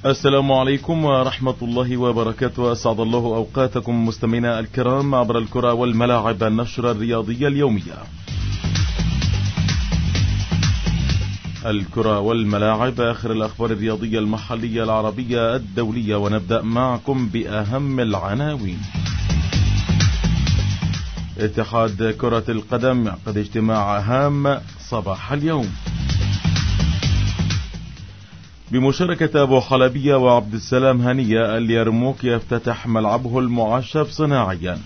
السلام عليكم ورحمة الله وبركاته. أسعد الله أوقاتكم مستمعينا الكرام عبر الكرة والملاعب، النشرة الرياضية اليومية. الكرة والملاعب، آخر الأخبار الرياضية المحلية العربية الدولية، ونبدأ معكم بأهم العناوين. اتحاد كرة القدم يعقد اجتماع هام صباح اليوم بمشاركة أبو حلبية وعبد السلام هنية. اليرموك يفتتح ملعبه المعشب صناعيا.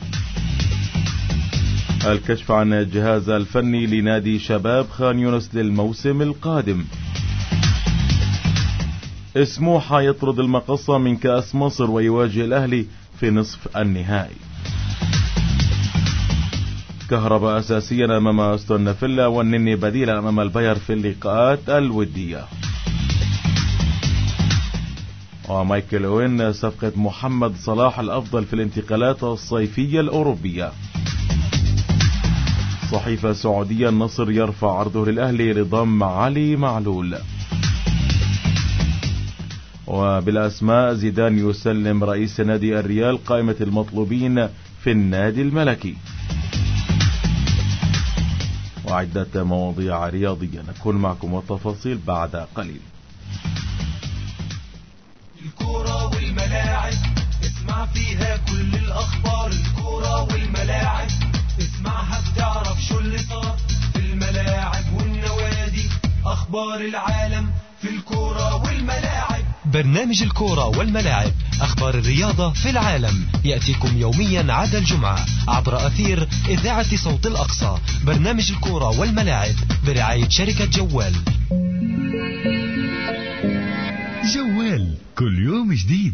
الكشف عن الجهاز الفني لنادي شباب خان يونس للموسم القادم. سموحة يطرد المقصة من كأس مصر ويواجه الأهلي في نصف النهائي. كهرباء أساسيا أمام أستون فيلا، والنني بديلا أمام الباير في اللقاءات الودية. ومايكل أوين صفقة محمد صلاح الأفضل في الانتقالات الصيفية الأوروبية. صحيفة سعودية، النصر يرفع عرضه للأهلي لضم علي معلول. وبالأسماء، زيدان يسلم رئيس نادي الريال قائمة المطلوبين في النادي الملكي. وعدة مواضيع رياضية نكون معكم والتفاصيل بعد قليل. الكرة والملاعب، اسمع فيها كل الأخبار. الكرة والملاعب، اسمعها بتعرف شو اللي صار في الملاعب والنوادي. أخبار العالم في الكرة والملاعب. برنامج الكرة والملاعب، أخبار الرياضة في العالم، يأتيكم يوميا عدا الجمعة عبر أثير إذاعة صوت الأقصى. برنامج الكرة والملاعب برعاية شركة جوال. جوال كل يوم جديد.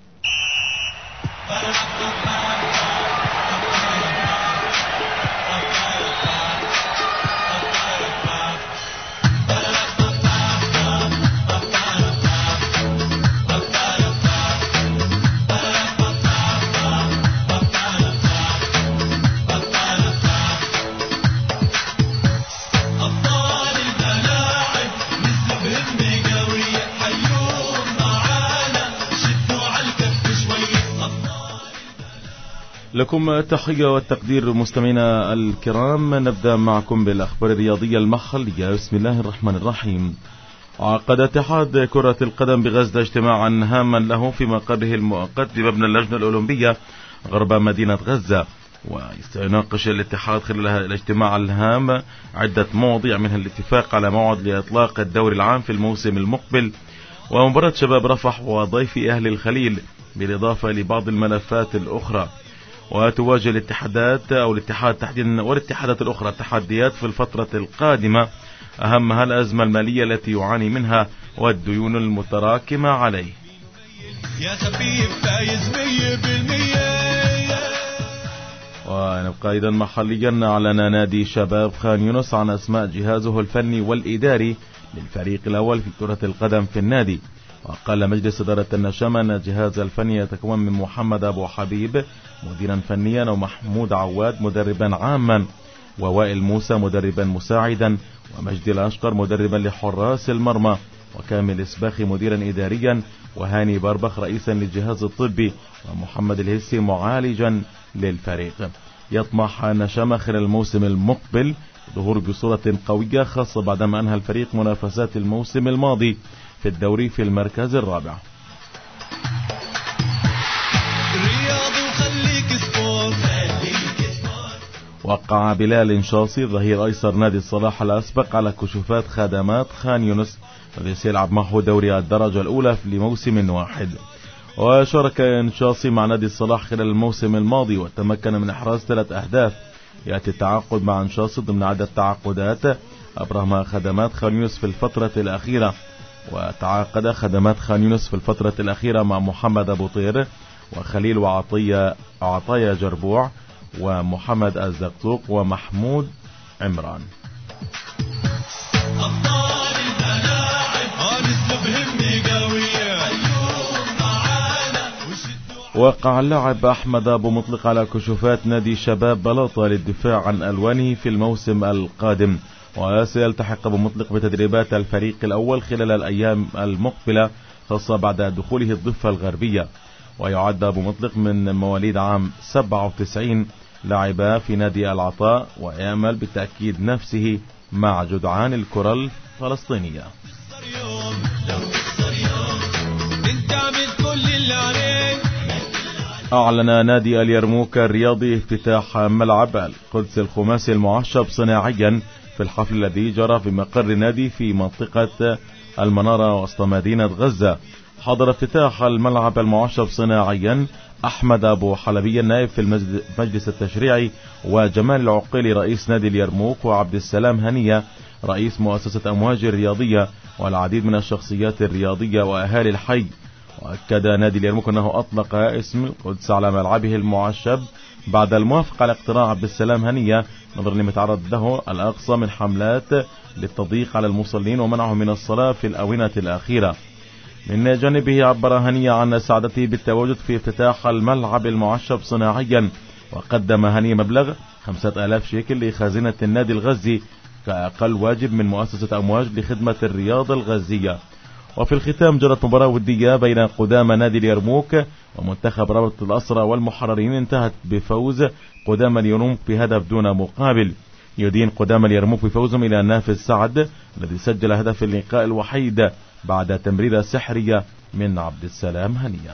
لكم تحية والتقدير مستمعينا الكرام. نبدأ معكم بالأخبار الرياضية المحلية. بسم الله الرحمن الرحيم. عقد اتحاد كرة القدم بغزة اجتماعا هاما له في مقره المؤقت بمبنى اللجنة الأولمبية غرب مدينة غزة. ويناقش الاتحاد خلال الاجتماع الهام عدة مواضيع، منها الاتفاق على موعد لإطلاق الدوري العام في الموسم المقبل، ومباراة شباب رفح وضيف أهل الخليل، بالإضافة لبعض الملفات الأخرى. وتواجه الاتحادات أو الاتحاد تحديدا والاتحادات الأخرى تحديات في الفترة القادمة، أهمها الأزمة المالية التي يعاني منها والديون المتراكمة عليه. يا خفيف فايز 100%. ونبقى أيضا محليا. أعلن نادي شباب خان يونس عن أسماء جهازه الفني والإداري للفريق الأول في كرة القدم في النادي. وقال مجلس إدارة النشامة أن الجهاز الفني يتكون من محمد أبو حبيب مديرا فنيا، ومحمود عواد مدربا عاما، ووائل موسى مدربا مساعدا، ومجدي الأشقر مدربا لحراس المرمى، وكامل إسباخي مديرا إداريا، وهاني بربخ رئيسا للجهاز الطبي، ومحمد الهسي معالجا للفريق. يطمح النشامة خلال الموسم المقبل ظهور بصورة قوية، خاصة بعدما أنهى الفريق منافسات الموسم الماضي في الدوري في المركز الرابع. وقع بلال شاصي ظهير أيسر نادي الصلاح الأسبق على كشوفات خدمات خان يونس الذي سيلعب معه دوري الدرجة الأولى لموسم واحد. وشارك شاصي مع نادي الصلاح خلال الموسم الماضي وتمكن من إحراز 3 أهداف. يأتي التعاقد مع شاصي ضمن عدد تعاقدات أبرم خدمات خان يونس في الفترة الأخيرة. وتعاقد خدمات خان يونس في الفترة الأخيرة مع محمد أبو طير وخليل وعطايا جربوع ومحمد الزقطوق ومحمود عمران. وقع اللاعب أحمد أبو مطلق على كشوفات نادي شباب بلاطة للدفاع عن ألوانه في الموسم القادم، وسيلتحق أبو مطلق بتدريبات الفريق الأول خلال الأيام المقبلة خاصة بعد دخوله الضفة الغربية. ويعد أبو مطلق من مواليد عام 97، لعب في نادي العطاء ويأمل بتأكيد نفسه مع جدعان الكرة الفلسطينية. أعلن نادي اليرموك الرياضي افتتاح ملعب القدس الخماسي المعشب صناعيا في الحفل الذي جرى في مقر النادي في منطقة المنارة وسط مدينة غزة. حضر افتتاح الملعب المعشب صناعيا أحمد أبو حلبي النائب في المجلس التشريعي، وجمال العقيلي رئيس نادي اليرموك، وعبد السلام هنية رئيس مؤسسة أمواج الرياضية، والعديد من الشخصيات الرياضية وأهالي الحي. وأكد نادي اليرموك أنه أطلق اسم القدس على ملعبه المعشب بعد الموافقة على اقتراع عبد السلام هنية نظرا لما تعرض له الأقصى من حملات للتضييق على المصلين ومنعهم من الصلاة في الآونة الأخيرة. من جانبه عبر هنية عن سعادته بالتواجد في افتتاح الملعب المعشب صناعيا، وقدم هنية مبلغ 5000 شيكل لخزينة النادي الغزي كأقل واجب من مؤسسة أمواج لخدمة الرياضة الغزية. وفي الختام جرت مباراة ودية بين قدامى نادي اليرموك ومنتخب رابطة الأسرى والمحررين، انتهت بفوز قدامى اليرموك بهدف دون مقابل. يدين قدامى اليرموك بفوزهم إلى نافذ سعد الذي سجل هدف اللقاء الوحيد بعد تمريرة سحرية من عبد السلام هنية.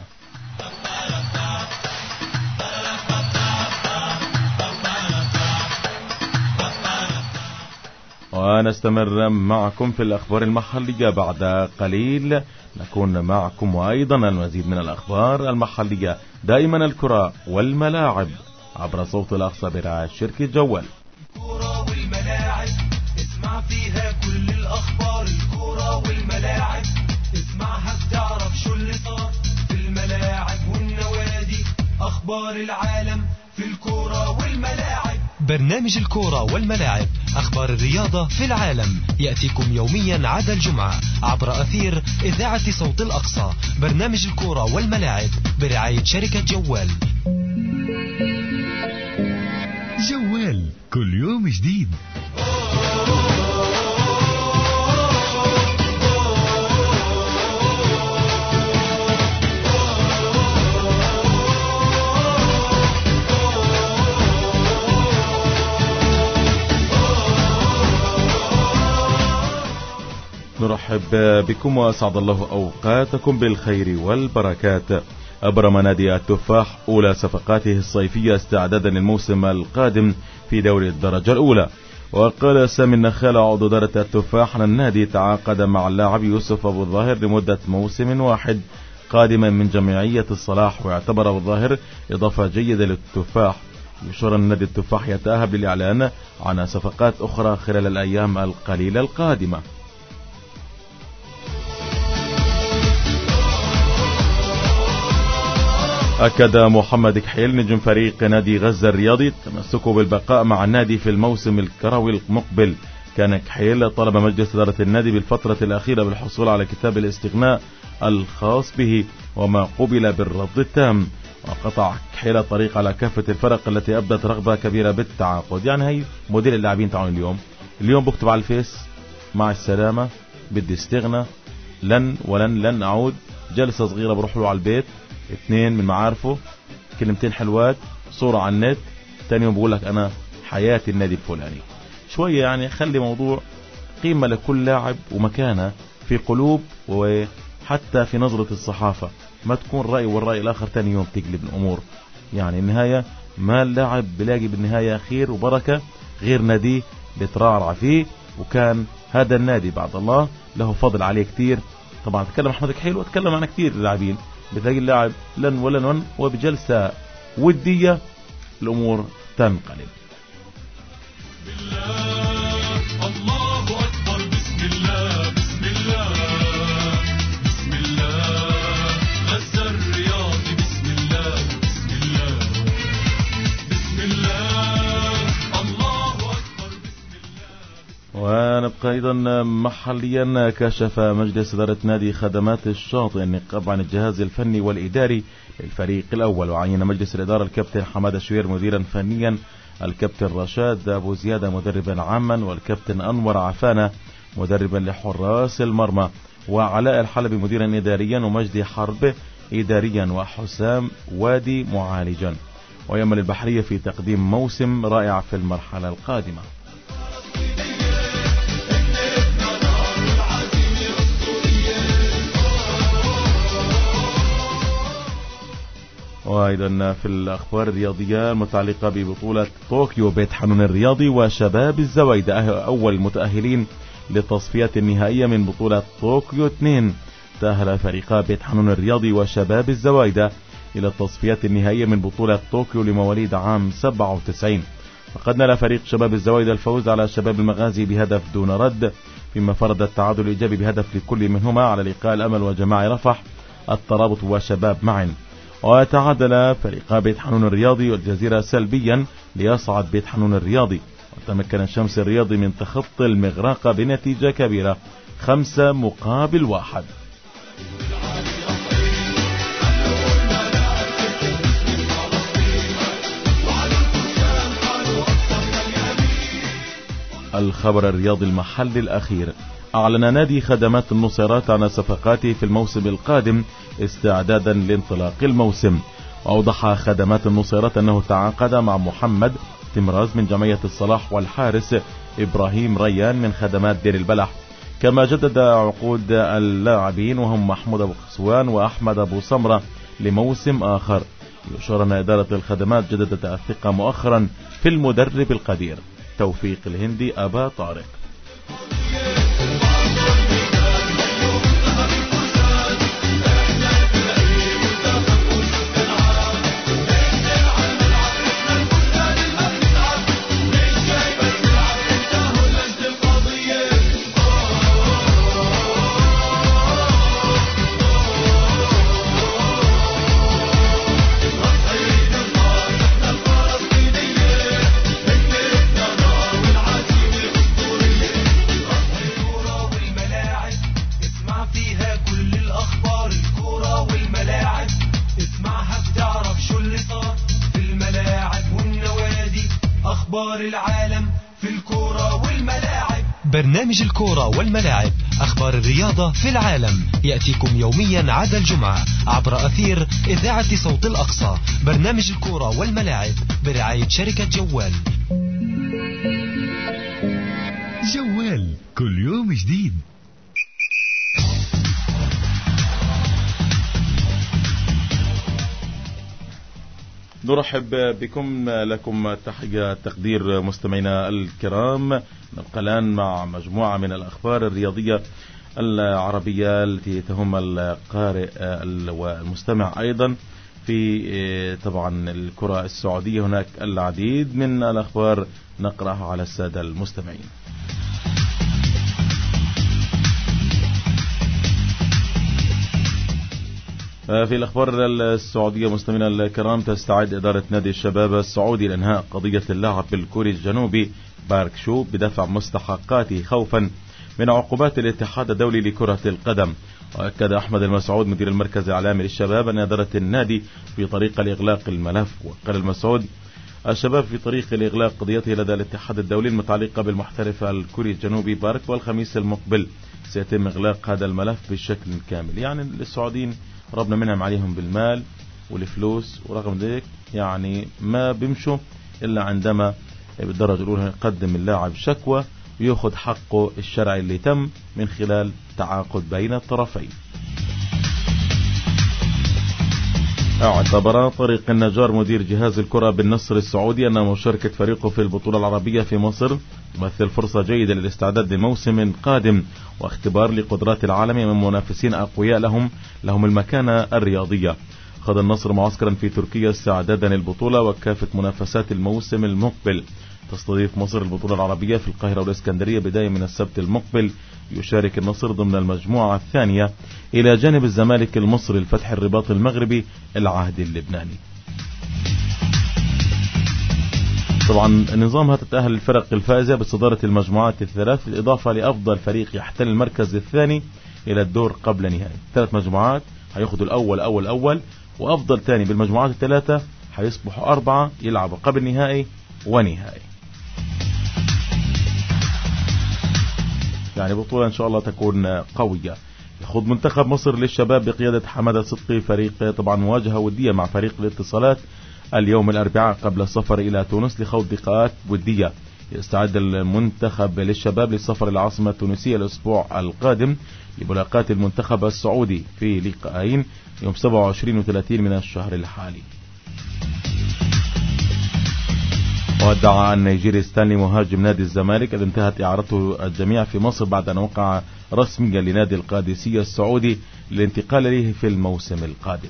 ونستمر معكم في الأخبار المحلية. بعد قليل نكون معكم وأيضا المزيد من الأخبار المحلية، دائما الكرة والملاعب عبر صوت الأقصى برعاية شركة جوال. الكرة والملاعب اسمع فيها كل الأخبار، الكرة والملاعب اسمعها بتعرف شو اللي صار في الملاعب والنوادي، أخبار العالم في الكرة والملاعب. برنامج الكورة والملاعب، أخبار الرياضة في العالم، يأتيكم يوميا عدا الجمعة عبر أثير إذاعة صوت الأقصى. برنامج الكورة والملاعب برعاية شركة جوال. جوال كل يوم جديد. نرحب بكم وأسعد الله أوقاتكم بالخير والبركات. أبرم نادي التفاح أولى صفقاته الصيفية استعدادا للموسم القادم في دوري الدرجة الأولى. وقال سامي النخال عضو إدارة التفاح أن النادي تعاقد مع اللاعب يوسف أبو الظاهر لمدة موسم واحد قادما من جمعية الصلاح، ويعتبر أبو الظاهر إضافة جيدة للتفاح. يشير النادي التفاح يتأهب للإعلان عن صفقات أخرى خلال الأيام القليلة القادمة. أكد محمد كحيل نجم فريق نادي غزة الرياضي تمسكه بالبقاء مع النادي في الموسم الكروي المقبل. كان كحيل طلب مجلس إدارة النادي بالفترة الأخيرة بالحصول على كتاب الاستغناء الخاص به، وما قبل بالرفض التام. وقطع كحيل الطريق على كافة الفرق التي أبدت رغبة كبيرة بالتعاقد. يعني هي موديل اللاعبين تعون اليوم بكتب على الفيس مع السلامة، بدي استغنى، لن أعود، جلسة صغيرة بروح له على البيت، 2 من معارفه، كلمتين حلوات، صورة على النت، تاني يوم بقول لك أنا حياتي النادي الفلاني. شوية يعني خلي موضوع قيمة لكل لاعب ومكانه في قلوب وحتى في نظرة الصحافة، ما تكون رأي والرأي الآخر تاني يوم تقلب الأمور. يعني النهاية ما اللاعب بلاقي بالنهاية خير وبركة غير ناديه بترعرع فيه، وكان هذا النادي بعد الله له فضل عليه كتير. طبعا تكلم أحمد كحيل وتكلم عن كتير اللاعبين، بتلاقي اللاعب لن ولن وبجلسة ودية الأمور تنقلب. الله أكبر، بسم الله بسم الله بسم الله، غزة الرياضي بسم الله بسم الله بسم الله، الله أكبر بسم الله. ونبقى أيضا محليا. كشف مجلس إدارة نادي خدمات الشاطئ النقاب عن الجهاز الفني والإداري للفريق الأول، وعين مجلس الإدارة الكابتن حمادة شوير مديرا فنيا، الكابتن رشاد أبو زيادة مدربا عاما، والكابتن أنور عفانة مدربا لحراس المرمى. وعلاء الحلبي مديرا إداريا، ومجدي حرب إداريا، وحسام وادي معالجا. ويأمل البحرية في تقديم موسم رائع في المرحلة القادمة. وأيضا في الأخبار الرياضية المتعلقة ببطولة طوكيو، بيت حنون الرياضي وشباب الزويدة أول المتأهلين للتصفيات النهائية من بطولة طوكيو 2. تأهل فريقا بيت حنون الرياضي وشباب الزويدة إلى التصفيات النهائية من بطولة طوكيو لمواليد عام 97. فقد نال فريق شباب الزويدة الفوز على شباب المغازي بهدف دون رد، فيما فرض التعادل الإيجابي بهدف لكل منهما على لقاء الأمل وجماعة رفح، الترابط وشباب معا. وتعادل فريقا بيت حنون الرياضي والجزيرة سلبيا ليصعد بيت حنون الرياضي. وتمكن الشمس الرياضي من تخطي المغراقة بنتيجة كبيرة 5-1. الخبر الرياضي المحلي الأخير: أعلن نادي خدمات النصيرات عن صفقاته في الموسم القادم استعدادا لانطلاق الموسم. وأوضح خدمات النصيرات أنه تعاقد مع محمد تمراز من جمعية الصلاح والحارس إبراهيم ريان من خدمات دير البلح، كما جدد عقود اللاعبين وهم محمود أبو خسوان وأحمد أبو سمرة لموسم آخر. يشار أن إدارة الخدمات جددت الثقة مؤخرا في المدرب القدير توفيق الهندي أبا طارق. العالم في الكورة والملاعب. برنامج الكورة والملاعب، أخبار الرياضة في العالم، يأتيكم يوميا عدا الجمعة عبر أثير إذاعة صوت الأقصى. برنامج الكورة والملاعب برعاية شركة جوال. جوال كل يوم جديد. نرحب بكم، لكم تحية تقدير مستمعينا الكرام. نبقى الآن مع مجموعة من الأخبار الرياضية العربية التي تهم القارئ والمستمع أيضا في طبعا الكرة السعودية. هناك العديد من الأخبار نقرأها على السادة المستمعين. في الأخبار السعودية مستمعينا الكرام، تستعد إدارة نادي الشباب السعودي لإنهاء قضية اللاعب الكوري الجنوبي بارك شو بدفع مستحقاته خوفا من عقوبات الاتحاد الدولي لكرة القدم. وأكد أحمد المسعود مدير المركز الإعلامي للشباب أن إدارة النادي في طريق لإغلاق الملف. وقال المسعود الشباب في طريق لإغلاق قضيته لدى الاتحاد الدولي المتعلقة بالمحترف الكوري الجنوبي بارك، والخميس المقبل سيتم إغلاق هذا الملف بشكل كامل. يعني السعوديين ربنا منهم عليهم بالمال والفلوس، ورغم ذلك يعني ما بيمشوا إلا عندما بالدرجة الأولى يقدم اللاعب شكوى ويأخذ حقه الشرعي اللي تم من خلال تعاقد بين الطرفين. اعتبر طارق النجار مدير جهاز الكرة بالنصر السعودي أن مشاركة فريقه في البطولة العربية في مصر تمثل فرصة جيدة للاستعداد لموسم قادم واختبار لقدرات العالم من منافسين أقوياء لهم المكانة الرياضية. خاض النصر معسكرا في تركيا استعدادا للبطولة وكافة منافسات الموسم المقبل. تستضيف مصر البطولة العربية في القاهرة والإسكندرية بداية من السبت المقبل. يشارك النصر ضمن المجموعة الثانية إلى جانب الزمالك المصري، الفتح الرباط المغربي، العهد اللبناني. طبعا نظامها تتأهل الفرق الفائزة بصدارة المجموعات الثلاث، بالإضافة لأفضل فريق يحتل المركز الثاني إلى الدور قبل نهائي. 3 مجموعات هياخدوا الأول، وأفضل ثاني بالمجموعات الثلاثة هيصبحوا 4 يلعبوا قبل نهائي ونهائي. يعني بطولة إن شاء الله تكون قوية. يخوض منتخب مصر للشباب بقيادة حمادة صدقي فريق طبعا مواجهة ودية مع فريق الاتصالات اليوم الأربعاء قبل السفر إلى تونس لخوض لقاءات ودية. يستعد المنتخب للشباب للسفر العاصمة التونسية الأسبوع القادم لملاقاة المنتخب السعودي في لقاءين يوم 27 و30 من الشهر الحالي. ودعا النيجيري ستانلي مهاجم نادي الزمالك إذ انتهت إعارته الجميع في مصر بعد أن وقع رسميا لنادي القادسية السعودي للانتقال إليه في الموسم القادم.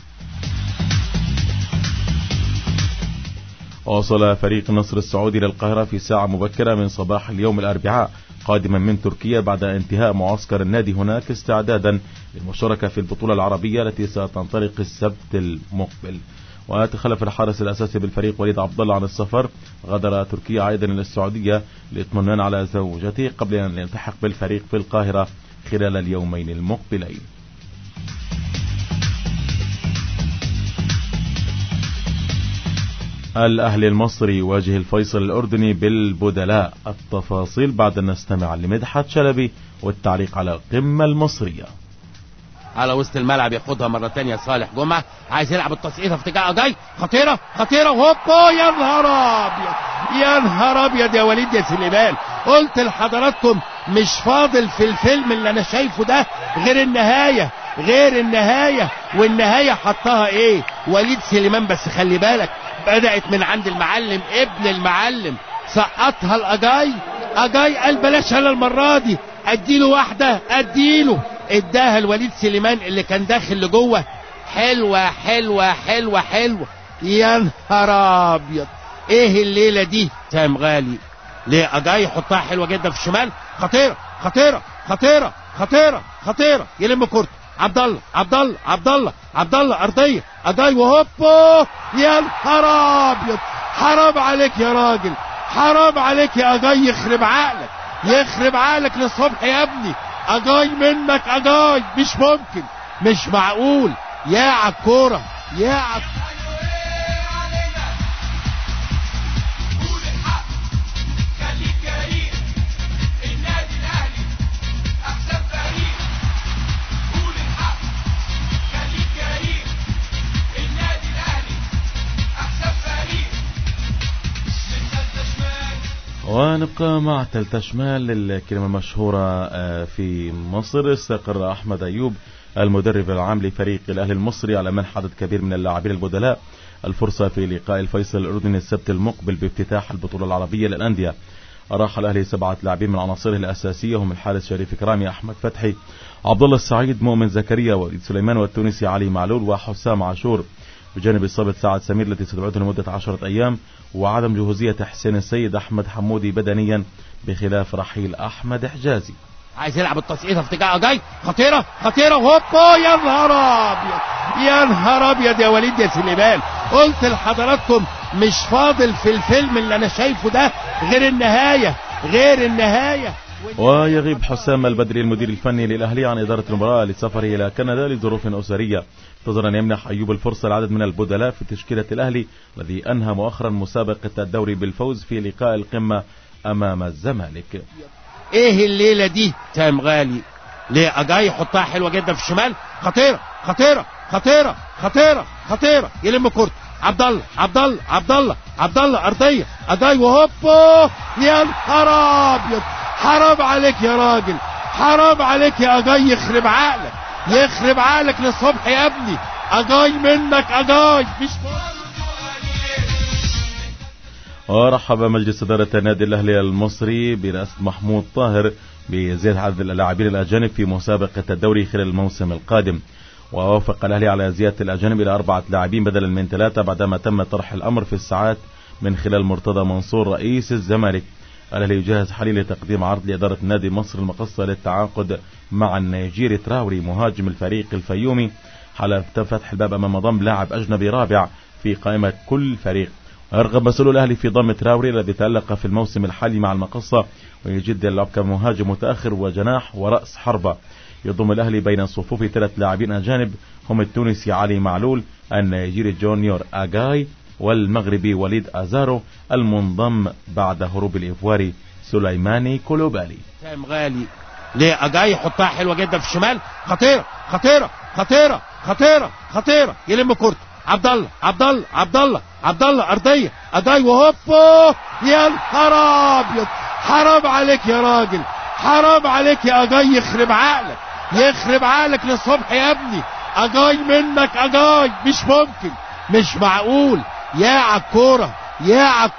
وصل فريق النصر السعودي إلى القاهرة في ساعة مبكرة من صباح اليوم الأربعاء قادما من تركيا بعد انتهاء معسكر النادي هناك استعدادا للمشاركة في البطولة العربية التي ستنطلق السبت المقبل. وتخلف الحارس الأساسي بالفريق وليد عبد الله عن السفر، غادر تركيا عائدا إلى السعودية للاطمئنان على زوجته قبل أن يلتحق بالفريق في القاهرة خلال اليومين المقبلين. الأهلي المصري يواجه الفيصل الأردني بالبدلاء. التفاصيل بعد أن نستمع لمدحت شلبي والتعليق على القمة المصرية. على وسط الملعب ياخدها مرة تانية صالح جمعة، عايز يلعب التصعيدة في اتجاه جاي خطيرة خطيرة هوبا. يا نهار ابيض يا نهار ابيض يا وليد يا سليمان، قلت لحضراتكم مش فاضل في الفيلم اللي انا شايفه ده غير النهاية، غير النهاية، والنهاية حطها ايه وليد سليمان. بس خلي بالك بدأت من عند المعلم ابن المعلم، سقطها الأجاي. أجاي قال بلاش انا المرة دي، اديله واحدة اديله، اداها الوليد سليمان اللي كان داخل لجوه. حلوة حلوة حلوة حلوة. يا نهار ابيض ايه الليلة دي سام غالي. ليه أجاي يحطها حلوة جدا في الشمال، خطيرة خطيرة خطيرة خطيرة خطيرة، يلم كورته عبد الله عبد الله عبد الله عبد الله ارضيه أجاي وهوبا. يا نهار ابيض حرام عليك يا راجل، حرام عليك يا أجاي، يخرب عقلك يخرب عقلك للصبح يا ابني. أجاي منك أجاي، مش ممكن مش معقول. يا عالكورة يا عالكورة. ونبقى مع تالتة شمال، الكلمة المشهورة في مصر. استقر أحمد أيوب المدرب العام لفريق الأهلي المصري على منح عدد كبير من اللاعبين البدلاء الفرصة في لقاء الفيصل الأردني السبت المقبل بافتتاح البطولة العربية للأندية. أراح الأهلي 7 لاعبين من عناصره الأساسية هم الحارس شريف كرامي، أحمد فتحي، عبد الله السعيد، مؤمن زكريا، وليد سليمان، والتونسي علي معلول، وحسام عاشور، بجانب إصابة سعد سمير التي ستبعده لمدة 10 أيام، وعدم جهوزية حسين السيد أحمد حمودي بدنيا بخلاف رحيل أحمد حجازي. عايز يلعب التصعيدة في اتجاه جاي خطيرة خطيرة هوبا. يا نهار ابيض يا نهار ابيض يا وليد يا سليمان، قلت لحضراتكم مش فاضل في الفيلم اللي انا شايفه ده غير النهاية، غير النهاية. ويغيب حسام البدري المدير الفني للأهلي عن إدارة المباراة لسفره إلى كندا لظروف أسرية، انتظر أن يمنح أيوب الفرصة لعدد من البدلاء في تشكيلة الأهلي الذي أنهى مؤخرا مسابقة الدوري بالفوز في لقاء القمة أمام الزمالك. ايه الليلة دي سام غالي. ليه أجاي يحطها حلوة جدا في الشمال، خطيرة خطيرة خطيرة خطيرة خطيرة، يلم كورته عبد الله عبد الله عبد الله عبد الله ارضيه أجاي وهوبا. يا نهار ابيض حرام عليك يا راجل، حرام عليك يا أجاي، يخرب عقلك يخرب عقلك للصبح يا ابني. أجاي منك أجاي، مش ورحب مجلس إدارة النادي الأهلي المصري برئاسة محمود طاهر بزيادة عدد اللاعبين الأجانب في مسابقة الدوري خلال الموسم القادم، ووافق الأهلي على زيادة الأجانب إلى 4 لاعبين بدلا من 3 بعدما تم طرح الأمر في الساعات من خلال مرتضى منصور رئيس الزمالك. الأهلي يجهز حاليا لتقديم عرض لإدارة نادي مصر المقصة للتعاقد مع النيجيري تراوري مهاجم الفريق الفيومي حال فتح الباب أمام ضم لاعب أجنبي رابع في قائمة كل فريق. ويرغب مسؤول الأهلي في ضم تراوري الذي تألق في الموسم الحالي مع المقصة ويجد اللعب كمهاجم متأخر وجناح ورأس حربة. يضم الأهلي بين صفوف 3 لاعبين أجانب هم التونسي علي معلول، النيجيري جونيور أجاي، والمغربي وليد أزارو المنضم بعد هروب الإيفواري سليماني كولوبالي. سام غالي لأجاي يحطها حلوة جدا في الشمال، خطيرة خطيرة خطيرة خطيرة خطيرة، يلم كورته عبد الله عبد الله عبد الله عبد الله أرضية أجاي وهوبو، يا نهار أبيض، حرام عليك يا راجل، حرام عليك يا أجاي، يخرب عقلك يخرب عقلك للصبح يا ابني، أجاي منك أجاي، مش ممكن، مش معقول، يا عالكورة يا عالكورة.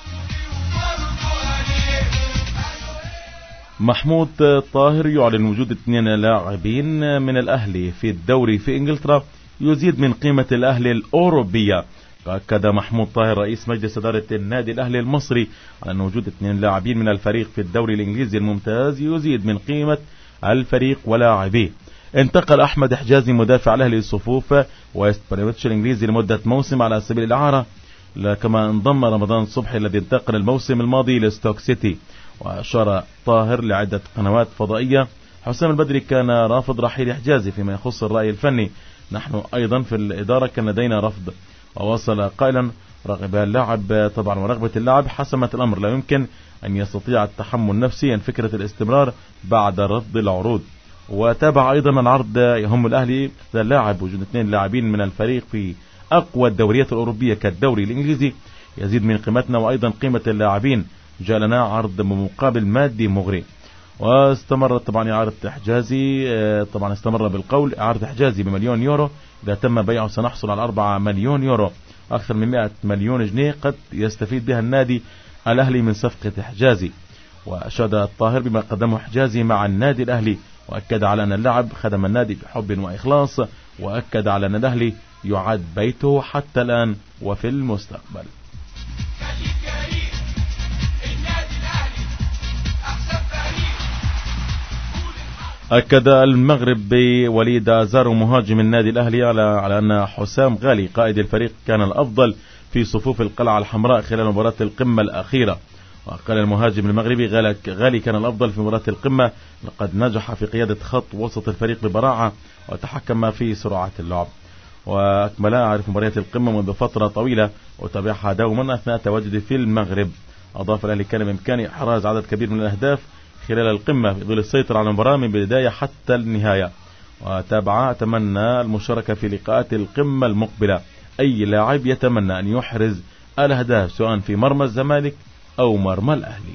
محمود طاهر يعلن وجود 2 لاعبين من الأهلي في الدوري في إنجلترا يزيد من قيمة الأهلي الأوروبية. أكد محمود طاهر رئيس مجلس إدارة النادي الأهلي المصري على أن وجود 2 لاعبين من الفريق في الدوري الإنجليزي الممتاز يزيد من قيمة الفريق ولاعبيه. انتقل أحمد حجازي مدافع الأهلي لصفوف ويست بريميتش الإنجليزي لمدة موسم على سبيل الإعارة، كما انضم رمضان صبحي الذي انتقل الموسم الماضي لستوك سيتي. وأشار طاهر لعدة قنوات فضائية حسام البدري كان رافض رحيل حجازي فيما يخص الرأي الفني، نحن أيضا في الإدارة كان لدينا رفض. ووصل قائلا رغبة اللاعب طبعا ورغبة اللاعب حسمت الأمر، لا يمكن أن يستطيع التحمل نفسيا فكرة الاستمرار بعد رفض العروض. وتابع أيضا العرض يهم الأهلي اللاعب وجود 2 لاعبين من الفريق في أقوى الدوريات الأوروبية كالدوري الإنجليزي يزيد من قيمتنا وأيضا قيمة اللاعبين، جاء لنا عرض بمقابل مادي مغري. واستمرت طبعا إعارة حجازي، طبعا استمر بالقول إعارة حجازي ب1,000,000 يورو، إذا تم بيعه سنحصل على 4,000,000 يورو، أكثر من 100 مليون جنيه قد يستفيد بها النادي الأهلي من صفقة حجازي. وأشاد الطاهر بما قدمه حجازي مع النادي الأهلي، وأكد على أن اللاعب خدم النادي بحب وإخلاص، وأكد على أن الأهلي يعد بيته حتى الآن وفي المستقبل. أكد المغرب بوليد أزارو مهاجم النادي الأهلي على أن حسام غالي قائد الفريق كان الأفضل في صفوف القلعة الحمراء خلال مباراة القمة الأخيرة. وقال المهاجم المغربي غالي كان الأفضل في مباراة القمة، لقد نجح في قيادة خط وسط الفريق ببراعة وتحكم في سرعة اللعب. وأكمل أعرف مباريات القمة منذ فترة طويلة وتابعها دوما أثناء تواجدي في المغرب. أضاف الأهلي كان بإمكانه إحراز عدد كبير من الأهداف خلال القمة في ظل السيطرة على المباراة من البداية حتى النهاية. وتابع أتمنى المشاركة في لقاءات القمة المقبلة، أي لاعب يتمنى أن يحرز الأهداف سواء في مرمى الزمالك أو مرمى الأهلي.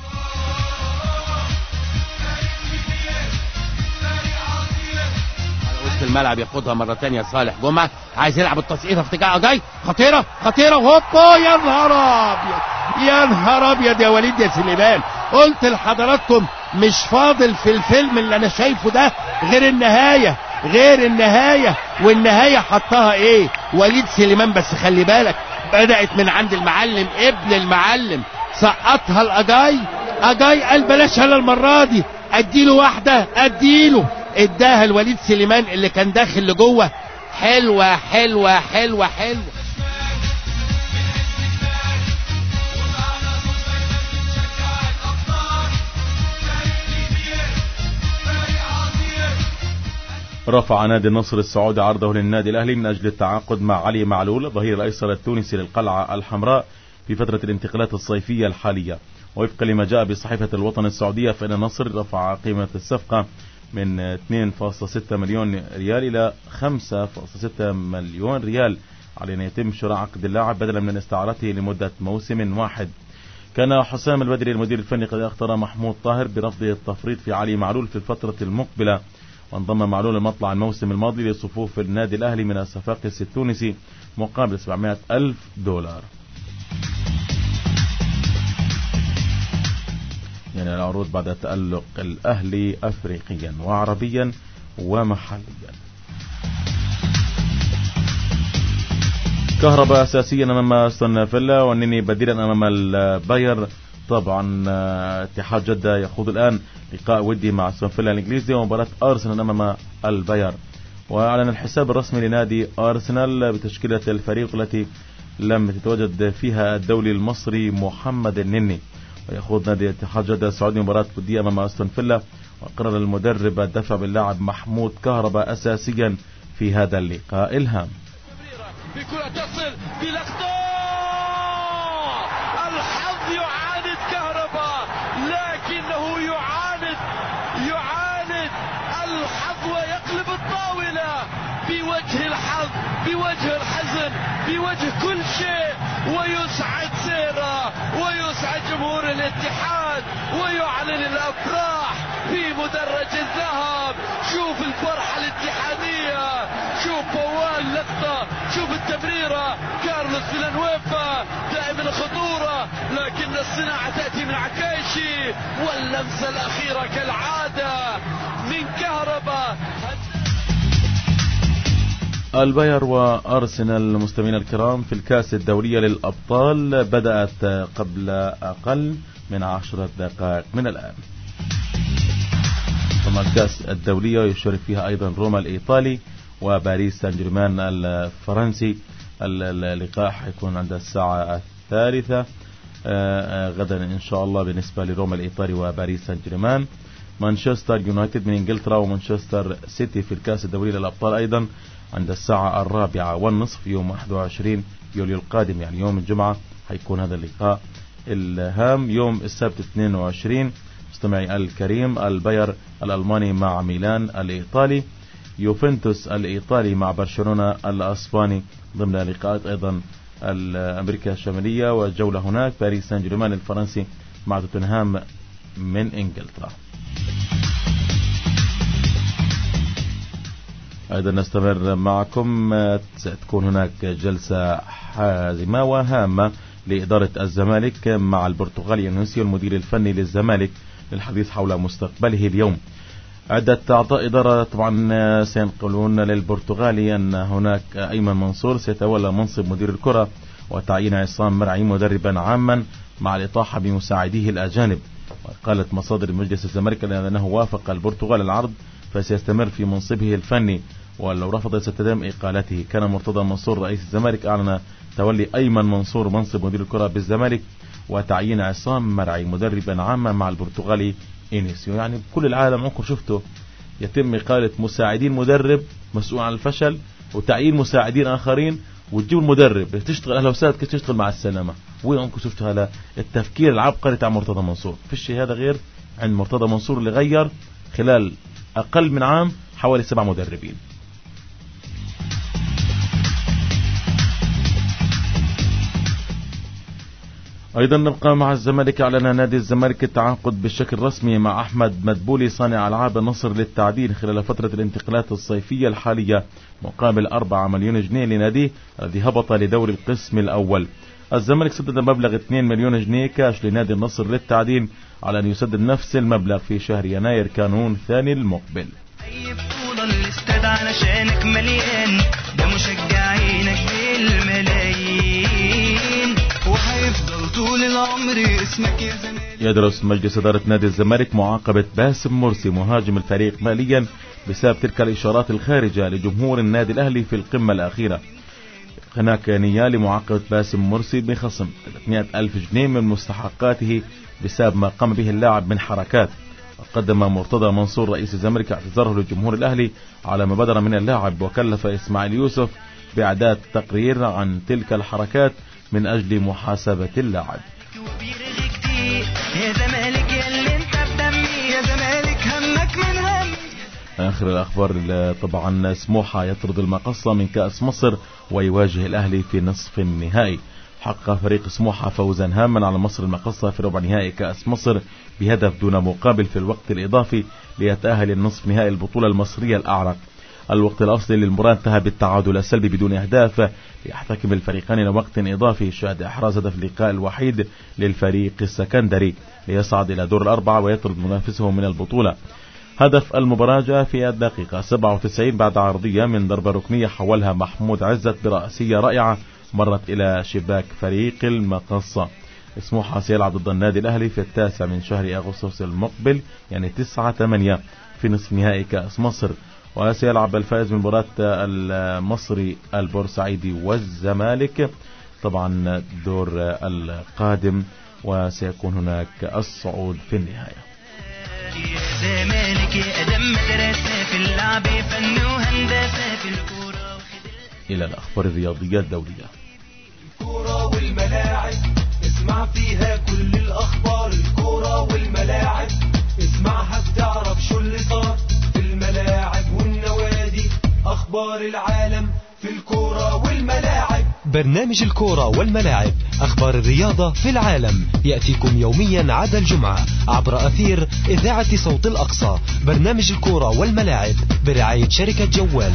وسط الملعب ياخدها مرة تانية صالح جمعة، عايز يلعب التصعيدة في اتجاه جاي، خطيرة خطيرة وهوبا، يا نهار أبيض يا نهار أبيض يا وليد يا سليمان، قلت لحضراتكم مش فاضل في الفيلم اللي أنا شايفه ده غير النهاية، غير النهاية، والنهاية حطها إيه؟ وليد سليمان. بس خلي بالك بدأت من عند المعلم ابن المعلم، سقطها الأجاي، أجاي قال بلاش هلا المرة دي، أديله واحدة أديله، اداها الوليد سليمان اللي كان داخل لجوه، حلوة حلوة حلوة حلوة. رفع نادي النصر السعودي عرضه للنادي الأهلي من أجل التعاقد مع علي معلول الظهير الأيسر التونسي للقلعة الحمراء في فترة الانتقالات الصيفية الحالية. وفقا لما جاء بصحيفة الوطن السعودية فإن النصر رفع قيمة الصفقة من 2.6 مليون ريال إلى 5.6 مليون ريال على أن يتم شراء عقد اللاعب بدلا من استعارته لمدة موسم واحد. كان حسام البدري المدير الفني قد اختار محمود طاهر برفضه التفريط في علي معلول في الفترة المقبلة، وانضم معلول المطلع الموسم الماضي لصفوف النادي الأهلي من الصفاقس التونسي مقابل 700,000 دولار. يعني العروض بعد تألق الأهلي أفريقيا وعربيا ومحليا. كهرباء أساسيا أمام أستون فيلا، والنني بديلا أمام الباير. طبعا اتحاد جدة يخوض الآن لقاء ودي مع أستون فيلا الإنجليزي ومباراة أرسنال أمام الباير. وأعلن الحساب الرسمي لنادي أرسنال بتشكيلة الفريق التي لم تتواجد فيها الدولي المصري محمد النني. ويخوض نادي اتحاد جدة السعودي مباراة ودية أمام أستون فيلا، وقرر المدرب الدفع باللاعب محمود كهرباء أساسيا في هذا اللقاء الهام. بكرة تصل بالأخطاء، الحظ يعاند كهرباء، لكنه يعاند بوجه الحزن، بوجه كل شيء، ويسعد سيرة ويسعد جمهور الاتحاد ويعلن الأفراح في مدرج الذهب. شوف الفرحة الاتحادية، شوف فوال لقطة، شوف التمريرة، كارلوس فيلانويفا دائما الخطورة، لكن الصناعة تأتي من عكايشي، واللمسة الأخيرة كالعادة من كهربا. الباير وأرسنال مستمعينا الكرام في الكأس الدولية للأبطال بدأت قبل أقل من 10 دقائق من الآن. ثم الكأس الدولية يشارك فيها أيضا روما الإيطالي وباريس سان جيرمان الفرنسي. اللقاء حيكون عند الساعة 3 غدا إن شاء الله بالنسبة لروما الإيطالي وباريس سان جيرمان. مانشستر يونايتد من إنجلترا ومانشستر سيتي في الكأس الدولي للأبطال أيضا عند الساعة 4:30 يوم 21 يوليو القادم، يعني يوم الجمعة حيكون هذا اللقاء الهام. يوم السبت 22 مستمعي الكريم الباير الألماني مع ميلان الإيطالي، يوفنتوس الإيطالي مع برشلونة الأسباني ضمن لقاءات أيضا أمريكا الشمالية. والجولة هناك باريس سان جيرمان الفرنسي مع توتنهام من إنجلترا. أيضا نستمر معكم، ستكون هناك جلسة حازمة وهامة لإدارة الزمالك مع البرتغالي يونسيو المدير الفني للزمالك للحديث حول مستقبله اليوم. عدة أعضاء إدارة طبعا سينقلون للبرتغالي أن هناك أيمن منصور سيتولى منصب مدير الكرة، وتعيين عصام مرعي مدربا عاما مع الإطاحة بمساعديه الأجانب. وقالت مصادر مجلس الزمالك أنه وافق البرتغال العرض فسيستمر في منصبه الفني، ولو رفض ستتم إقالته. كان مرتضى منصور رئيس الزمالك أعلن تولي أيمن منصور منصب مدير الكرة بالزمالك وتعيين عصام مرعي مدربا عاما مع البرتغالي إنيسيو. يعني بكل العالم عمركم شفتوا يتم إقالة مساعدين مدرب مسؤول عن الفشل وتعيين مساعدين آخرين وتجيب المدرب تشتغل أهلا وسهلا كيف تشتغل مع السلامة؟ وين عمركم شفتوا هذا التفكير العبقري تاع مرتضى منصور؟ فيش هذا غير عند مرتضى منصور اللي غير خلال أقل من عام حوالي 7 مدربين. أيضا نبقى مع الزمالك. أعلن نادي الزمالك التعاقد بشكل رسمي مع أحمد مدبولي صانع ألعاب النصر للتعديل خلال فترة الانتقالات الصيفية الحالية مقابل 4 مليون جنيه لناديه الذي هبط لدور القسم الأول. الزمالك سدد مبلغ 2 مليون جنيه كاش لنادي النصر للتعديل على أن يسدد نفس المبلغ في شهر يناير كانون الثاني المقبل. أي بطولة الاستاد علشانك مليان، ده مشجعينك بالملايين وهيفضل طول العمر اسمك يا زمالك. يدرس مجلس إدارة نادي الزمالك معاقبة باسم مرسي مهاجم الفريق ماليا بسبب تلك الإشارات الخارجة لجمهور النادي الأهلي في القمة الأخيرة. هناك نية لمعاقبة باسم مرسي بخصم 300,000 جنيه من مستحقاته بسبب ما قام به اللاعب من حركات. قدم مرتضى منصور رئيس الزمالك اعتذاره للجمهور الأهلي على ما بدر من اللاعب، وكلف إسماعيل يوسف بإعداد تقرير عن تلك الحركات من أجل محاسبة اللاعب. يا زمالك يا اللي انت بدمي، يا زمالك همك من هم. آخر الأخبار طبعا سموحة يطرد المقصة من كأس مصر ويواجه الأهلي في نصف النهائي. حقق فريق سموحة فوزا هاما على مصر المقصة في ربع نهائي كأس مصر بهدف دون مقابل في الوقت الإضافي ليتأهل النصف نهائي البطولة المصرية الأعرق. الوقت الأصلي للمباراة انتهى بالتعادل السلبي بدون أهداف ليحتكم الفريقان إلى وقت إضافي شهد إحراز هدف اللقاء الوحيد للفريق السكندري ليصعد إلى دور الأربعة ويطرد منافسه من البطولة. هدف المباراة جاء في الدقيقة 97 بعد عرضية من ضربة ركنية حولها محمود عزت برأسية رائعة مرت إلى شباك فريق المقصة. سموحة سيلعب ضد النادي الأهلي في 9 من شهر أغسطس المقبل يعني 9/8 في نصف نهائي كأس مصر، وسيلعب الفائز من مباراة المصري البورسعيدي والزمالك طبعا دور القادم، وسيكون هناك الصعود في النهاية. يا زمالك يا أدم مدرسة في اللعب فن وهندسة في الكورة. إلى الأخبار الرياضية الدولية. الكورة والملاعب اسمع فيها كل الأخبار. الكورة والملاعب اسمعها بتعرف شو اللي صار في الملاعب والنوادي. أخبار العالم في الكورة برنامج الكورة والملاعب، أخبار الرياضة في العالم، يأتيكم يوميا عدا الجمعة عبر أثير إذاعة صوت الأقصى. برنامج الكورة والملاعب برعاية شركة جوال.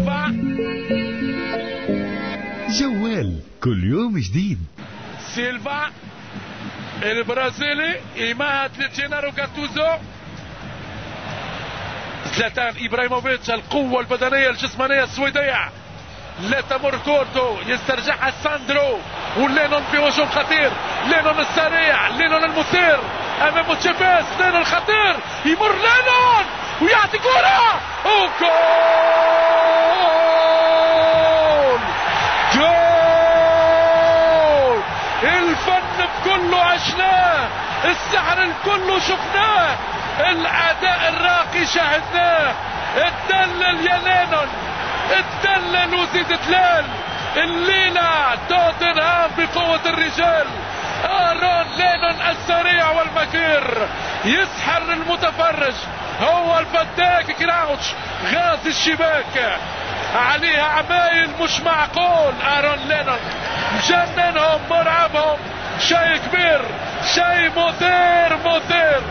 جوال كل يوم جديد. سيلفا البرازيلي إيماد لتشينارو جاتوزو، زلاتان إبراهيموفيتش، القوة البدنية الجسمانية السويدية لا تمر كورتو، يسترجعها ساندرو، ولينون في هجوم خطير، لينون السريع، لينون المثير امام تشيبيس، لينون الخطير، يمر لينون ويعطي كرة وجول جول. الفن بكله عشناه، السحر الكله شفناه، الاداء الراقي شاهدناه. اتدلل يا لينون، اتدلل وزيد تلال. الليلة توتنهام بقوة الرجال. آرون لينون السريع والمكير يسحر المتفرج، هو الفتاك كراوتش غاز الشباك، عليها عمايل مش معقول. آرون لينون مجننهم مرعبهم، شيء كبير، شيء مثير.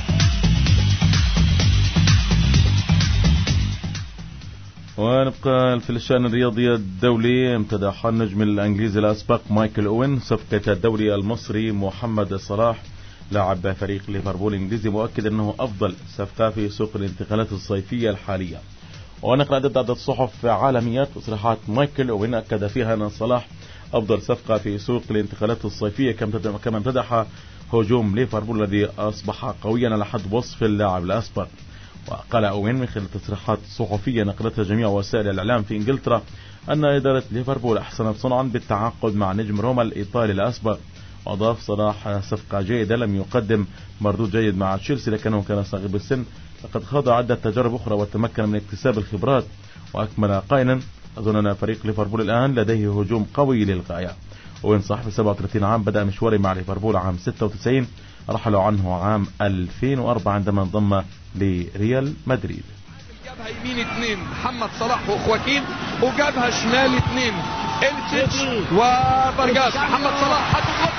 ونبقى في الشأن الرياضي الدولي. امتدح النجم الانجليزي الاسبق مايكل اوين صفقة الدوري المصري محمد صلاح لاعب فريق ليفربول الانجليزي، مؤكد انه افضل صفقة في سوق الانتقالات الصيفية الحالية. ونقل عدد الصحف عالمية تصريحات مايكل اوين اكد فيها ان صلاح افضل صفقة في سوق الانتقالات الصيفية، كما امتدح هجوم ليفربول الذي اصبح قويا على حد وصف اللاعب الاسبق. وقال أوين من خلال تصريحات صحفية نقلتها جميع وسائل الإعلام في إنجلترا أن إدارة ليفربول أحسنت صنعا بالتعاقد مع نجم روما الإيطالي الأسبق. وأضاف صلاح صفقة جيدة، لم يقدم مردود جيد مع تشيلسي لكنه كان صغير بالسن، لقد خاض عدة تجارب أخرى وتمكن من اكتساب الخبرات. وأكمل قائلا أظن أن فريق ليفربول الآن لديه هجوم قوي للغاية. أوين صاحب 37 عام بدأ مشواره مع ليفربول عام 96، رحلوا عنه عام 2004 عندما انضم لريال مدريد. جابها يمين 2 محمد صلاح وخواكين، وجابها شمال 2 إلتش وبرجاس. محمد صلاح حط جول،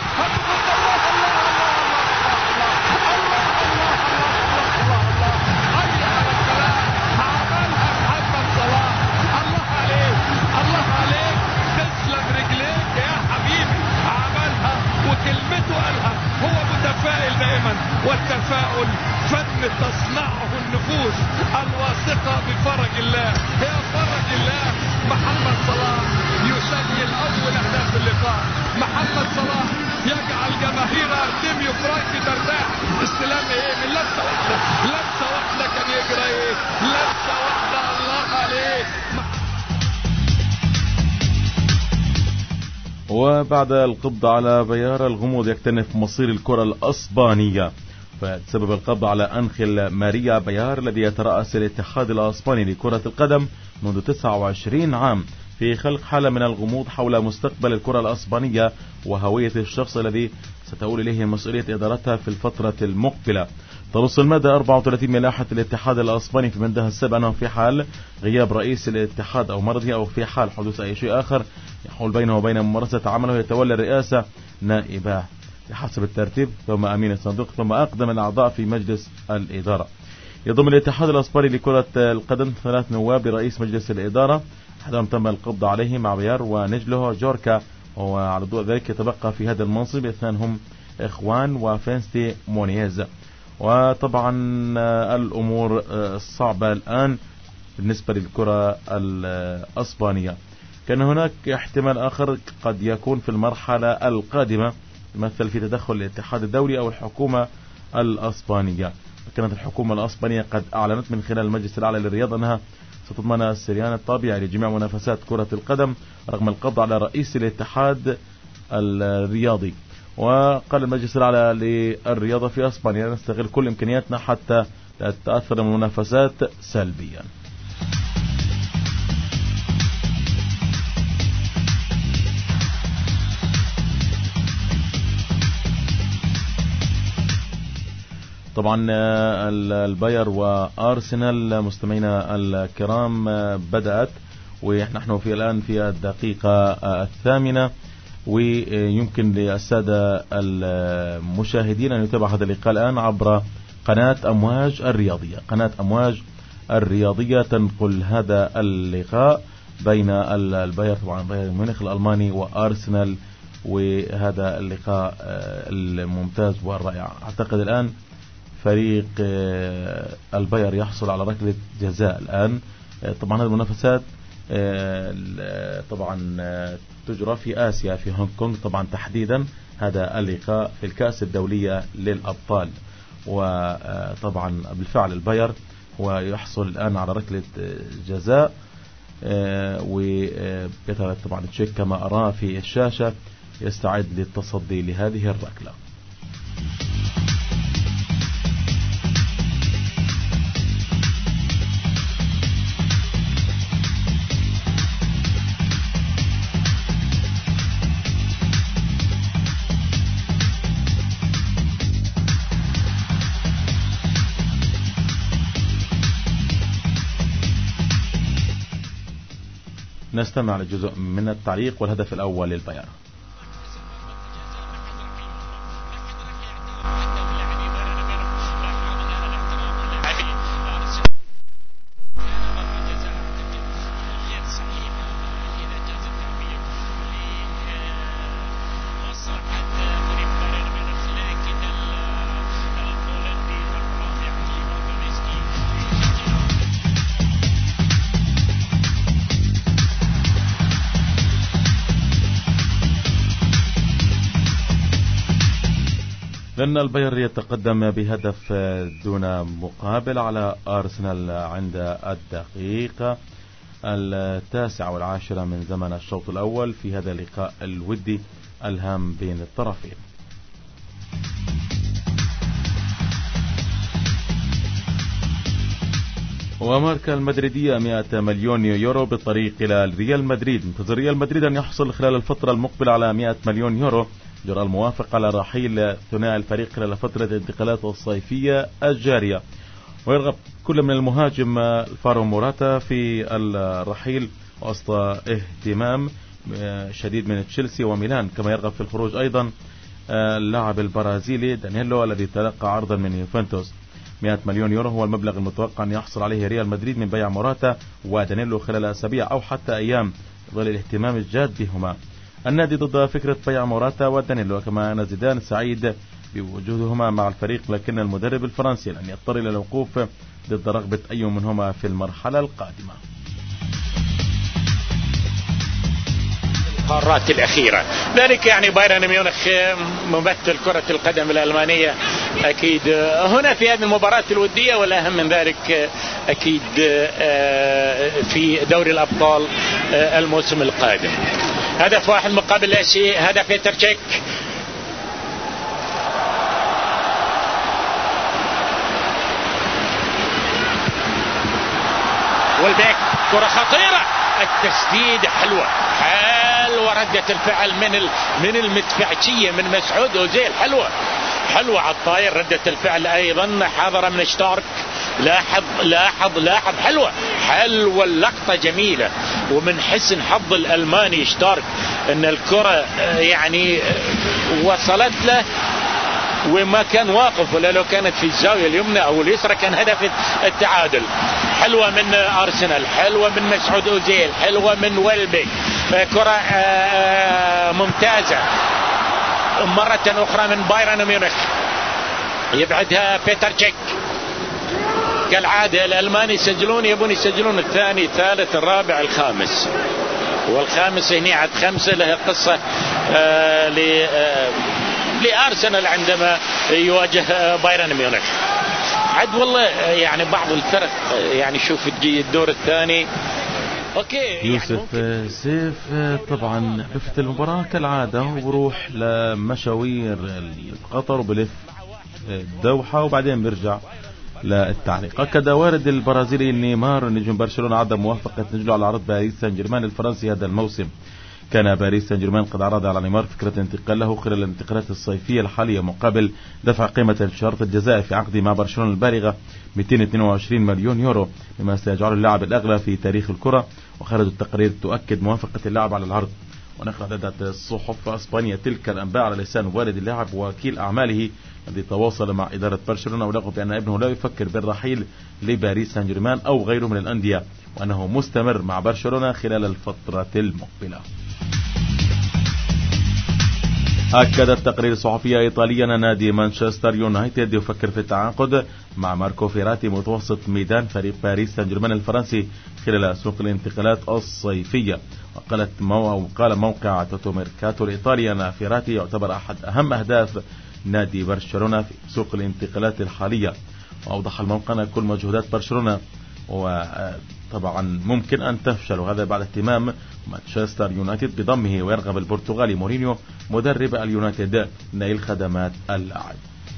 كلمته قالها. هو متفائل دائما، والتفاؤل فن تصنعه النفوس الواثقة بفرج الله. يا فرج الله، محمد صلاح يسجل أول أهداف اللقاء. محمد صلاح يجعل جماهير ارتيميو فرانك ترتاح. استلام ايه من لمسة واحدة كان يجري ايه، لمسة واحدة الله عليه. وبعد القبض على بيار، الغموض يكتنف مصير الكرة الأسبانية. فسبب القبض على أنخيل ماريا بيار الذي يترأس الاتحاد الأسباني لكرة القدم منذ 29 عام في خلق حالة من الغموض حول مستقبل الكرة الأسبانية وهوية الشخص الذي ستؤول إليه مسؤولية إدارتها في الفترة المقبلة. تنص المادة 34 من لائحة الاتحاد الأسباني في بندها السابع أنه في حال غياب رئيس الاتحاد أو مرضه أو في حال حدوث أي شيء آخر يحول بينه وبين ممارسة عمله يتولى الرئاسة نائبه بحسب الترتيب، ثم أمين الصندوق، ثم أقدم الأعضاء في مجلس الإدارة. يضم الاتحاد الأسباني لكرة القدم 3 نواب لرئيس مجلس الإدارة، أحدهم تم القبض عليه مع بيار ونجله جوركا، وعلى ضوء ذلك يتبقى في هذا المنصب اثنان هم إخوان وفينستي مونيز. وطبعا الأمور صعبة الآن بالنسبة للكرة الأسبانية. كان هناك احتمال آخر قد يكون في المرحلة القادمة يمثل في تدخل الاتحاد الدولي أو الحكومة الأسبانية. كانت الحكومة الأسبانية قد أعلنت من خلال المجلس الأعلى للرياضة أنها ستضمن السريان الطبيعي لجميع منافسات كرة القدم رغم القبض على رئيس الاتحاد الرياضي. وقال المجلس الأعلى للرياضة في أسبانيا نستغل كل إمكانياتنا حتى لا تتأثر المنافسات سلبيا. طبعا الباير وارسنال مستمعينا الكرام بدأت، ونحن الآن في الدقيقة 8، ويمكن للسادة المشاهدين أن يتابع هذا اللقاء الآن عبر قناة أمواج الرياضية. قناة أمواج الرياضية تنقل هذا اللقاء بين البايرن طبعا بايرن ميونخ الألماني وأرسنال، وهذا اللقاء الممتاز والرائع. أعتقد الآن فريق البايرن يحصل على ركلة جزاء الآن. طبعا هذه المنافسات طبعا تجرى في آسيا في هونغ كونغ طبعا تحديدا، هذا اللقاء في الكأس الدولية للأبطال. وطبعا بالفعل البايرن ويحصل الآن على ركلة جزاء، وبيتر طبعا تشيك كما أراه في الشاشة يستعد للتصدي لهذه الركلة. نستمع لجزء من التعليق والهدف الأول للبايرن. لأن البايرن يتقدم بهدف دون مقابل على أرسنال عند الدقيقة 19 من زمن الشوط الأول في هذا اللقاء الودي الهام بين الطرفين. وماركا المدريدية 100 مليون يورو بالطريق إلى ريال مدريد. منتظر ريال مدريد أن يحصل خلال الفترة المقبلة على 100 مليون يورو. جرى الموافق على رحيل ثنائي الفريق خلال فترة الانتقالات الصيفية الجارية، ويرغب كل من المهاجم الفارو موراتا في الرحيل وسط اهتمام شديد من تشيلسي وميلان، كما يرغب في الخروج أيضا اللاعب البرازيلي دانييلو الذي تلقى عرضا من يوفنتوس. 100 مليون يورو هو المبلغ المتوقع أن يحصل عليه ريال مدريد من بيع موراتا ودانييلو خلال أسابيع أو حتى أيام، ظل الاهتمام الجاد بهما. النادي ضد فكرة بيع موراتا ودانييلو، كما أن زيدان سعيد بوجودهما مع الفريق، لكن المدرب الفرنسي لن يضطر إلى الوقوف ضد رغبة أي منهما في المرحلة القادمة. القارات الأخيرة ذلك يعني بايرن ميونخ ممثل كرة القدم الألمانية أكيد هنا في هذه المباراة الودية، والأهم من ذلك أكيد في دوري الأبطال الموسم القادم. هدف واحد مقابل لا شيء، هدف بيتر تشيك. والبيك كرة خطيرة، التسديد حلوة ردة الفعل من المدفعجية من مسعود أوزيل، حلوة على الطاير ردة الفعل أيضا حاضرة من شتارك. لاحظ حلوة اللقطة جميلة، ومن حسن حظ الألماني شتارك ان الكرة يعني وصلت له وما كان واقف، ولا لو كانت في الزاوية اليمنى او اليسرى كان هدف التعادل. حلوة من أرسنال، حلوة من مسعود أوزيل، حلوة من ويلبيك، كرة ممتازة مرة أخرى من بايرن ميونخ، يبعدها بيتر تشيك. كالعادة الألمان يبون يسجلون الثاني الثالث الرابع الخامس، والخامس هنا عد 5 له قصة لأرسنال عندما يواجه بايرن ميونخ. عد والله يعني بعض الفرق يعني شوف الدور الثاني. اوكي يوسف يعني سيف طبعا بفت المباراة كالعادة وبروح لمشاوير قطر وبلف الدوحة وبعدين بيرجع للتعليق. أكد وارد البرازيلي نيمار نجم برشلونة عدم موافقة نجله على عرض باريس سان جيرمان الفرنسي هذا الموسم. كان باريس سان جيرمان قد عرض على نيمار فكرة انتقال له خلال الانتقالات الصيفية الحالية مقابل دفع قيمة شرط الجزاء في عقده مع برشلونة البالغة 222 مليون يورو، مما سيجعل اللاعب الأغلى في تاريخ الكرة وخرجت التقارير تؤكد موافقة اللاعب على العرض. ونقلت عدة صحف اسبانيا تلك الانباء على لسان والد اللاعب ووكيل اعماله الذي تواصل مع ادارة برشلونة وبلغوا بان ابنه لا يفكر بالرحيل لباريس سان جيرمان او غيره من الاندية، وانه مستمر مع برشلونة خلال الفترة المقبلة. أكدت تقرير صحفية إيطالية أن نادي مانشستر يونايتد يفكر في التعاقد مع ماركو فيراتي متوسط ميدان فريق باريس سان جيرمان الفرنسي خلال سوق الانتقالات الصيفية. وقال موقع توتو ميركاتو الإيطالي أن فيراتي يعتبر أحد أهم أهداف نادي برشلونة في سوق الانتقالات الحالية. وأوضح الموقع أن كل مجهودات برشلونة وطبعا ممكن أن تفشل، وهذا بعد اهتمام مانشستر يونايتد بضمه، ويرغب البرتغالي مورينيو مدرب اليونايتد نيل خدمات اللاعب.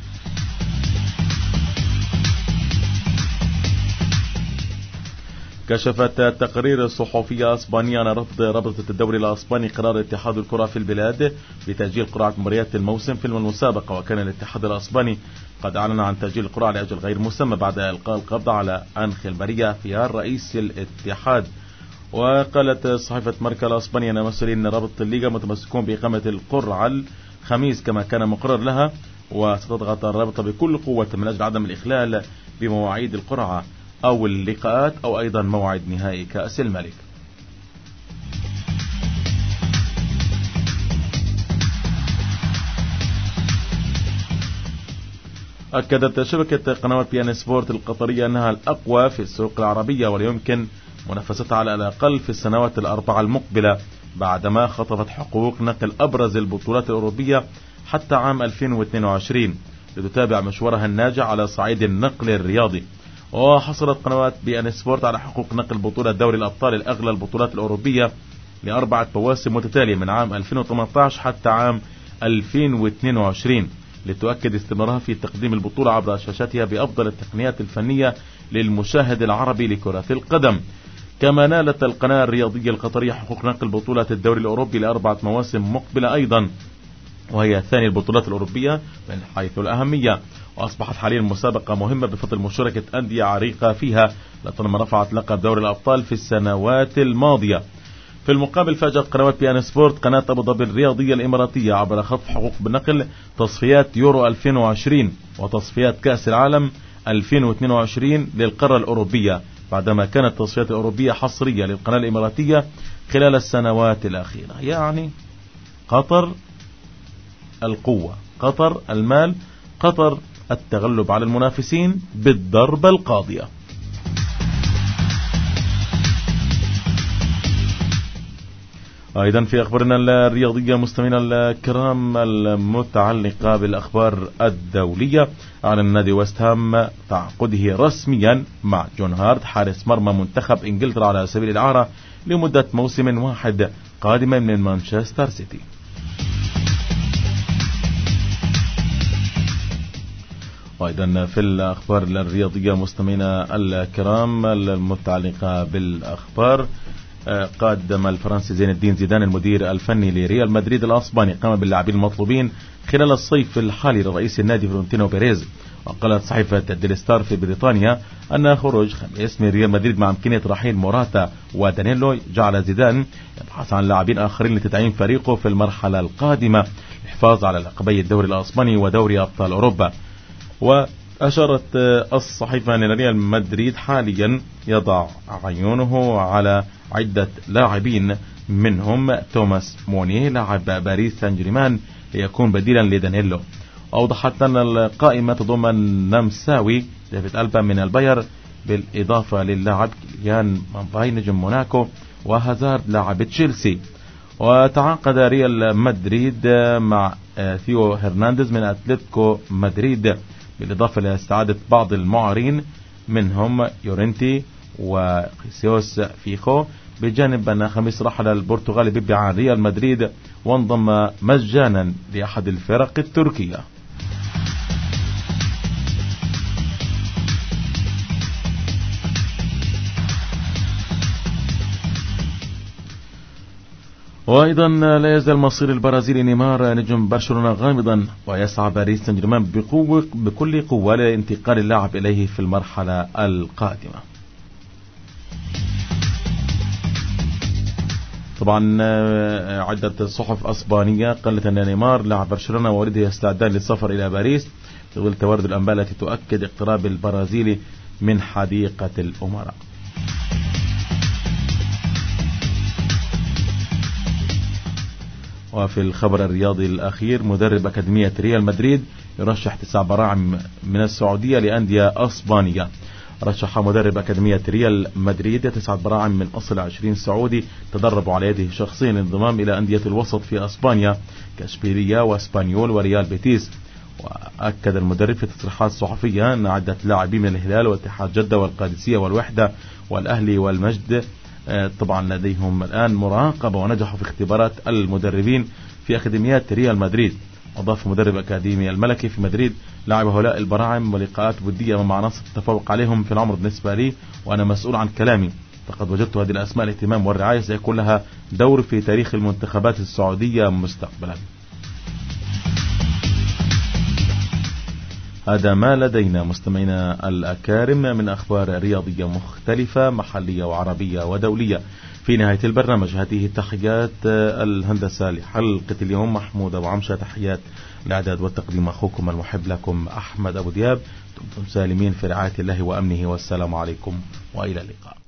كشفت تقرير صحفية اسبانية عن رفض رابطة الدوري الاسباني قرار اتحاد الكرة في البلاد بتأجيل قرعة مباريات الموسم في المسابقة. وكان الاتحاد الاسباني قد اعلن عن تأجيل القرعة لأجل غير مسمى بعد إلقاء القبض على أنخيل ماريا فيار رئيس الاتحاد. وقالت صحيفة ماركا الاسبانية ان مسؤولين رابطة الليغا متمسكون بإقامة القرعة الخميس كما كان مقرر لها، وستضغط الرابطة بكل قوة من أجل عدم الإخلال بمواعيد القرعة أو اللقاءات أو أيضا موعد نهائي كأس الملك. أكدت شبكة قنوات بي ان سبورت القطرية أنها الأقوى في السوق العربية ولا يمكن منافستها على الأقل في السنوات الأربعة المقبلة، بعدما خطفت حقوق نقل أبرز البطولات الأوروبية حتى عام 2022 لتتابع مشوارها الناجح على صعيد النقل الرياضي. وحصلت قنوات بي ان سبورت على حقوق نقل بطولة دوري الأبطال الأغلى البطولات الأوروبية ل4 مواسم متتالية من عام 2018 حتى عام 2022 لتؤكد استمرارها في تقديم البطولة عبر شاشاتها بأفضل التقنيات الفنية للمشاهد العربي لكرة القدم. كما نالت القناة الرياضية القطرية حقوق نقل بطولة الدوري الأوروبي ل4 مواسم مقبلة أيضا، وهي ثاني البطولات الأوروبية من حيث الأهمية، وأصبحت حاليا المسابقة مهمة بفضل مشاركة أندية عريقة فيها لطالما رفعت لقب دوري الأبطال في السنوات الماضية. في المقابل فاجأت قنوات بي ان سبورت قناة أبو ظبي الرياضية الإماراتية عبر خطف حقوق بالنقل تصفيات يورو 2020 وتصفيات كأس العالم 2022 للقارة الأوروبية، بعدما كانت التصفيات الأوروبية حصرية للقناة الإماراتية خلال السنوات الأخيرة. يعني قطر القوة، قطر المال، قطر التغلب على المنافسين بالضربة القاضية. أيضا في أخبارنا الرياضية مستمعينا الكرام المتعلقة بالأخبار الدولية، أعلن نادي ويست هام تعاقده رسميا مع جون هارت حارس مرمى منتخب إنجلترا على سبيل الإعارة لمدة موسم واحد قادما من مانشستر سيتي. وأيضا في الأخبار الرياضية مستمعينا الكرام المتعلقة بالأخبار، قدم الفرنسي زين الدين زيدان المدير الفني لريال مدريد الأسباني قام باللاعبين المطلوبين خلال الصيف الحالي لرئيس النادي فلورنتينو بيريز. وقالت صحيفة ديلي ستار في بريطانيا أن خروج اسم ريال مدريد مع إمكانية رحيل موراتا ودانيلو جعل زيدان يبحث عن لاعبين آخرين لتدعيم فريقه في المرحلة القادمة للحفاظ على لقبي الدوري الأسباني ودوري أبطال أوروبا. وأشارت الصحيفة أن ريال مدريد حاليا يضع عيونه على عدة لاعبين منهم توماس مونيه لاعب باريس سان جيرمان ليكون بديلا لدانيلو. أوضحت أن القائمة تضمن نمساوي ديفيد ألبا من الباير بالإضافة للاعب كيليان مبابي نجم موناكو وهازارد لاعب تشيلسي. وتعاقد ريال مدريد مع ثيو هرنانديز من أتلتيكو مدريد بالإضافة لاستعادة بعض المعارين منهم يورنتي وخيسيوس فيخو، بجانب أن خميس رحل البرتغالي بيبي عن ريال مدريد وانضم مجانا لأحد الفرق التركية. وأيضا لا يزال مصير البرازيلي نيمار نجم برشلونة غامضا، ويسعى باريس سان جيرمان بكل قوة لانتقال اللاعب إليه في المرحلة القادمة. طبعا عدة صحف أسبانية قالت أن نيمار لاعب برشلونة ووالده يستعدان للسفر إلى باريس، تقول توارد الأنباء التي تؤكد اقتراب البرازيلي من حديقة الأمراء. وفي الخبر الرياضي الأخير، مدرب أكاديمية ريال مدريد يرشح 9 براعم من السعودية لأندية أسبانية. رشح مدرب أكاديمية ريال مدريد 9 براعم من أصل 20 سعودي تدربوا على يده شخصيا للانضمام إلى أندية الوسط في أسبانيا كاشبيلية واسبانيول وريال بيتيس. وأكد المدرب في تصريحات صحفية أن عدة لاعبين من الهلال واتحاد جدة والقادسية والوحدة والأهلي والمجد طبعا لديهم الآن مراقبة ونجحوا في اختبارات المدربين في أكاديميات ريال مدريد. أضاف مدرب أكاديمية الملكي في مدريد: لاعب هؤلاء البراعم ولقاءات ودية مع عناصر التفوق عليهم في العمر بالنسبة لي وأنا مسؤول عن كلامي، فقد وجدت هذه الأسماء الاهتمام والرعاية سيكون لها دور في تاريخ المنتخبات السعودية مستقبلا. هذا ما لدينا مستمعينا الأكارم من أخبار رياضية مختلفة محلية وعربية ودولية. في نهاية البرنامج هذه تحيات الهندسة لحلقة اليوم محمود أبو عمشة، تحيات الإعداد والتقديم أخوكم المحب لكم أحمد أبو دياب. دمتم سالمين في رعاية الله وأمنه، والسلام عليكم وإلى اللقاء.